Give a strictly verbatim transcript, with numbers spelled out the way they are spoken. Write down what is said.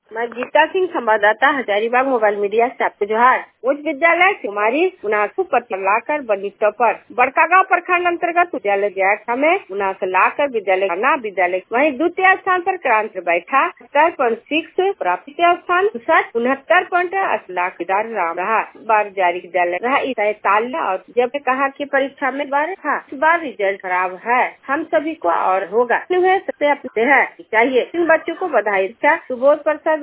मैं गीता सिंह, संवाददाता, Hazaribagh mobile media से आपको जोहार। उच्च विद्यालय कुमारी उनासू पत्र लाकर बनी टॉपर। बड़का गाँव प्रखंड अंतर्गत विद्यालय गया में उनास लाकर विद्यालय खाना विद्यालय वहीं द्वितीय स्थान पर क्रांत बैठा सत्तर पॉइंट सिक्स प्राप्त स्थान उनहत्तर पॉइंट अस्सी लाख राम रहा। बार जारी विद्यालय रहा सैतालीस और जब कहा कि परीक्षा में बार था इस बार रिजल्ट खराब है, हम सभी को और होगा सबसे अपने है चाहिए। इन बच्चों को बधाई। सुबोध प्रसाद